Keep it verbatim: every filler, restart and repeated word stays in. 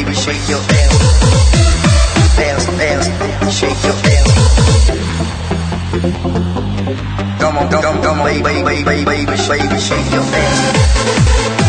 baby, shake your ass. Dance, dance, shake your ass. Come on, come on, come on, baby, baby, baby, baby, shake your ass.